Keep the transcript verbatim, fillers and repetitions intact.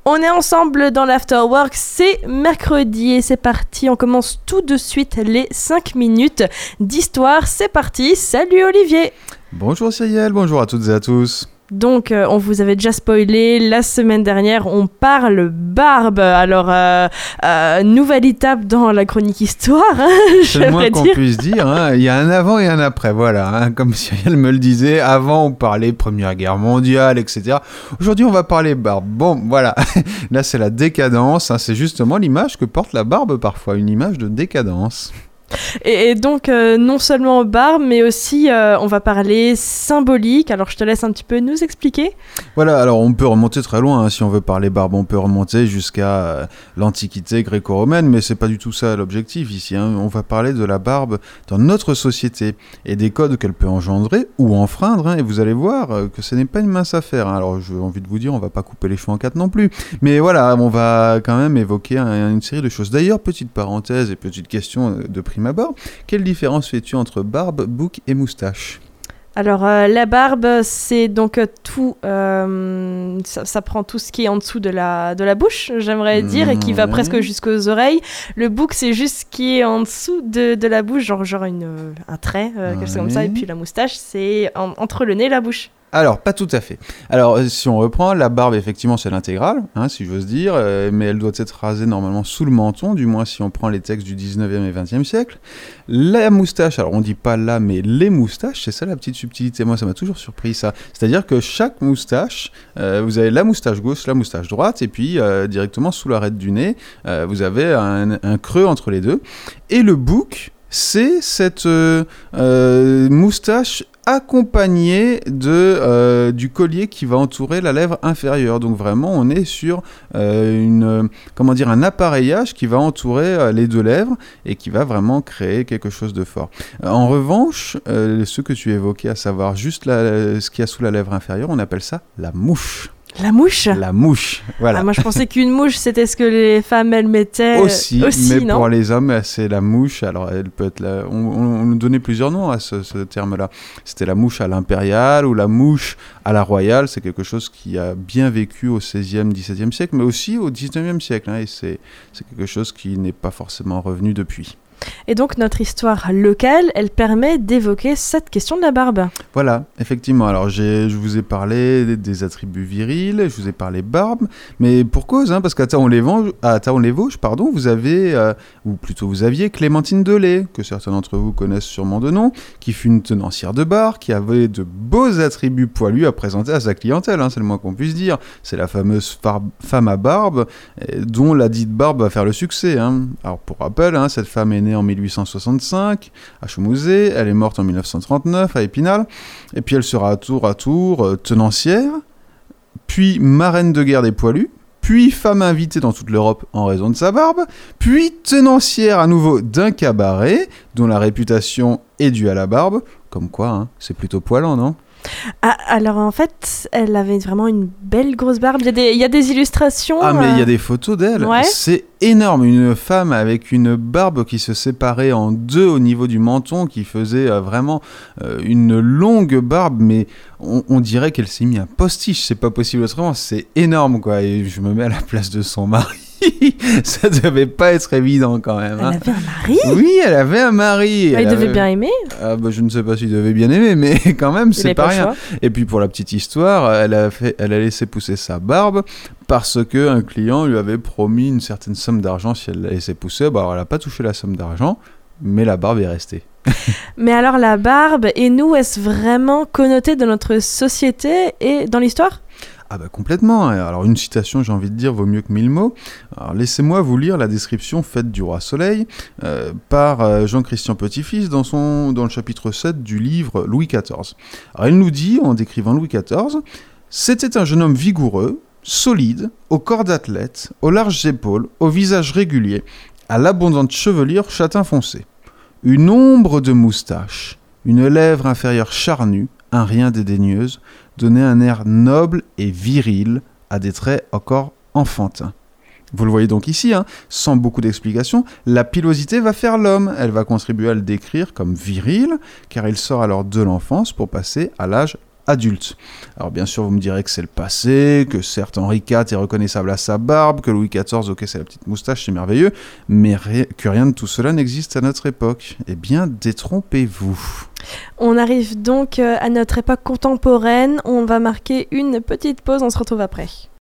On est ensemble dans l'Afterwork, c'est mercredi et c'est parti. On commence tout de suite les cinq minutes d'histoire. C'est parti, salut Olivier. Bonjour Cyrielle, bonjour à toutes et à tous. Donc, euh, on vous avait déjà spoilé, la semaine dernière, on parle barbe. Alors, euh, euh, nouvelle étape dans la chronique histoire, hein, c'est le moins qu'on dire. puisse dire. Hein. Il y a un avant et un après, voilà. Hein. Comme Cyrielle me le disait, avant on parlait Première Guerre mondiale, et cetera. Aujourd'hui, on va parler barbe. Bon, voilà. Là, c'est la décadence. Hein. C'est justement l'image que porte la barbe parfois, une image de décadence. Et, et donc, euh, non seulement barbe, mais aussi, euh, on va parler symbolique. Alors, je te laisse un petit peu nous expliquer. Voilà, alors on peut remonter très loin. Hein. Si on veut parler barbe, on peut remonter jusqu'à euh, l'Antiquité gréco-romaine, mais c'est pas du tout ça l'objectif ici. Hein. On va parler de la barbe dans notre société et des codes qu'elle peut engendrer ou enfreindre. Hein. Et vous allez voir euh, que ce n'est pas une mince affaire. Hein. Alors, j'ai envie de vous dire, on va pas couper les cheveux en quatre non plus. Mais voilà, on va quand même évoquer un, une série de choses. D'ailleurs, petite parenthèse et petite question de prime abord, quelle différence fais-tu entre barbe, bouc et moustache ? Alors, euh, la barbe, c'est donc euh, tout, euh, ça, ça prend tout ce qui est en dessous de la, de la bouche, j'aimerais dire, mmh, et qui va ouais. presque jusqu'aux oreilles. Le bouc, c'est juste ce qui est en dessous de, de la bouche, genre, genre une, un trait, euh, quelque chose ouais. comme ça. Et puis la moustache, c'est en, entre le nez et la bouche. Alors, pas tout à fait. Alors, si on reprend, la barbe, effectivement, c'est l'intégrale, hein, si j'ose dire, euh, mais elle doit être rasée normalement sous le menton, du moins si on prend les textes du dix-neuvième et vingtième siècle. La moustache, alors on dit pas là, mais les moustaches, c'est ça la petite subtilité. Moi, ça m'a toujours surpris, ça. C'est-à-dire que chaque moustache, euh, vous avez la moustache gauche, la moustache droite, et puis euh, directement sous l'arête du nez, euh, vous avez un, un creux entre les deux. Et le bouc, c'est cette euh, euh, moustache accompagné de, euh, du collier qui va entourer la lèvre inférieure. Donc vraiment, on est sur euh, une, comment dire, un appareillage qui va entourer euh, les deux lèvres et qui va vraiment créer quelque chose de fort. En revanche, euh, ce que tu évoquais, à savoir juste la, ce qu'il y a sous la lèvre inférieure, on appelle ça la mouche. La mouche ? La mouche, voilà. Ah, moi, je pensais qu'une mouche, c'était ce que les femmes, elles mettaient. Aussi, aussi mais non pour les hommes, c'est la mouche. Alors, elle peut être la... on, on, on nous donnait plusieurs noms à ce, ce terme-là. C'était la mouche à l'impériale ou la mouche à la royale. C'est quelque chose qui a bien vécu au seizième, dix-septième siècle, mais aussi au dix-neuvième siècle. Hein, et c'est, c'est quelque chose qui n'est pas forcément revenu depuis. Et donc, notre histoire locale, elle permet d'évoquer cette question de la barbe. Voilà, effectivement. Alors, j'ai, je vous ai parlé des, des attributs virils, je vous ai parlé barbe, mais pour cause, hein, parce qu'à Thaon-les-Vosges, à Thaon-les-Vosges, pardon, vous avez, euh, ou plutôt vous aviez Clémentine Delay, que certains d'entre vous connaissent sûrement de nom, qui fut une tenancière de bar, qui avait de beaux attributs poilus à présenter à sa clientèle, hein, c'est le moins qu'on puisse dire. C'est la fameuse far- femme à barbe, euh, dont la dite barbe va faire le succès. Hein. Alors, pour rappel, hein, cette femme est née en mille huit cent soixante-cinq à Chaumouzé, elle est morte en mille neuf cent trente-neuf à Épinal, et puis elle sera à tour à tour euh, tenancière, puis marraine de guerre des poilus, puis femme invitée dans toute l'Europe en raison de sa barbe, puis tenancière à nouveau d'un cabaret dont la réputation est due à la barbe, comme quoi, hein, c'est plutôt poilant, non ? Ah, alors en fait, elle avait vraiment une belle grosse barbe. Il y a des, il y a des illustrations. Ah, mais il y a des photos d'elle. Ouais. C'est énorme. Une femme avec une barbe qui se séparait en deux au niveau du menton, qui faisait euh, vraiment euh, une longue barbe, mais on, on dirait qu'elle s'est mis un postiche. C'est pas possible autrement. C'est énorme, quoi. Et je me mets à la place de son mari. Ça devait pas être évident quand même. Hein. Elle avait un mari ? Oui, elle avait un mari. Ah, il elle devait avait... bien aimer. Ah, bah, je ne sais pas s'il devait bien aimer, mais quand même, il c'est pas, pas rien. Et puis pour la petite histoire, elle a, fait... elle a laissé pousser sa barbe parce qu'un client lui avait promis une certaine somme d'argent si elle la laissait pousser. Bah, alors, elle n'a pas touché la somme d'argent, mais la barbe est restée. Mais alors la barbe, et nous, est-ce vraiment connoté dans notre société et dans l'histoire ? Ah bah complètement. Alors une citation, j'ai envie de dire, vaut mieux que mille mots. Alors laissez-moi vous lire la description faite du roi Soleil euh, par euh, Jean-Christian Petit-Fils dans, son, dans le chapitre sept du livre Louis quatorze. Alors il nous dit, en décrivant Louis quatorze, « C'était un jeune homme vigoureux, solide, au corps d'athlète, aux larges épaules, au visage régulier, à l'abondante chevelure châtain foncé. Une ombre de moustache, une lèvre inférieure charnue, un rien dédaigneuse, donnait un air noble et viril à des traits encore enfantins. » Vous le voyez donc ici, hein, sans beaucoup d'explications, la pilosité va faire l'homme. Elle va contribuer à le décrire comme viril, car il sort alors de l'enfance pour passer à l'âge adulte. Alors bien sûr, vous me direz que c'est le passé, que certes Henri quatre est reconnaissable à sa barbe, que Louis quatorze, ok, c'est la petite moustache, c'est merveilleux, mais ri- que rien de tout cela n'existe à notre époque. Eh bien, détrompez-vous. On arrive donc à notre époque contemporaine. On va marquer une petite pause, on se retrouve après.